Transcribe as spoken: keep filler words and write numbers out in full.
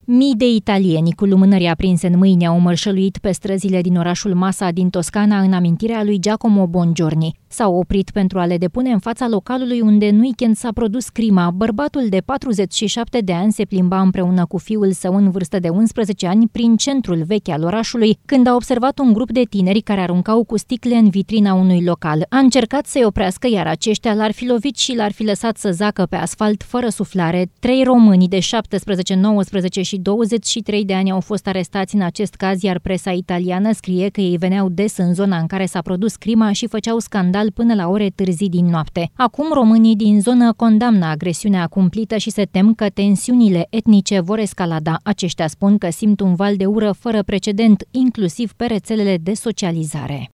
Mii de italieni cu lumânări aprinse în mâini au mărșăluit pe străzile din orașul Massa din Toscana în amintirea lui Giacomo Bongiorni. S-au oprit pentru a le depune în fața localului unde în weekend s-a produs crima. Bărbatul de patruzeci și șapte de ani se plimba împreună cu fiul său în vârstă de unsprezece ani prin centrul vechi al orașului, când a observat un grup de tineri care aruncau cu sticle în vitrina unui local. A încercat să-i oprească, iar aceștia l-ar fi lovit și l-ar fi lăsat să zacă pe asfalt fără suflare. Trei români de șaptesprezece, nouăsprezece și douăzeci și trei de ani au fost arestați în acest caz, iar presa italiană scrie că ei veneau des în zona în care s-a produs crima și făceau scandal până la ore târzii din noapte. Acum românii din zonă condamnă agresiunea cumplită și se tem că tensiunile etnice vor escalada. Aceștia spun că simt un val de ură fără precedent, inclusiv pe rețelele de socializare.